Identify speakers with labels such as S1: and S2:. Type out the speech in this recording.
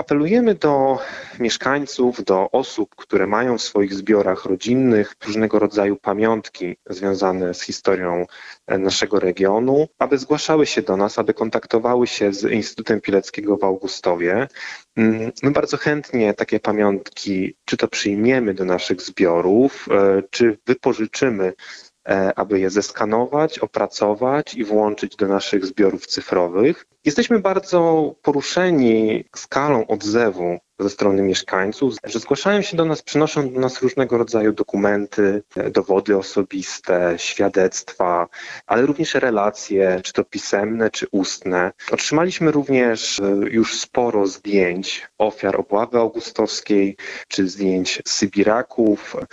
S1: Apelujemy do mieszkańców, do osób, które mają w swoich zbiorach rodzinnych różnego rodzaju pamiątki związane z historią naszego regionu, aby zgłaszały się do nas, aby kontaktowały się z Instytutem Pileckiego w Augustowie. My bardzo chętnie takie pamiątki czy to przyjmiemy do naszych zbiorów, czy wypożyczymy, aby je zeskanować, opracować i włączyć do naszych zbiorów cyfrowych. Jesteśmy bardzo poruszeni skalą odzewu ze strony mieszkańców, że zgłaszają się do nas, przynoszą do nas różnego rodzaju dokumenty, dowody osobiste, świadectwa, ale również relacje, czy to pisemne, czy ustne. Otrzymaliśmy również już sporo zdjęć ofiar obławy augustowskiej, czy zdjęć sybiraków,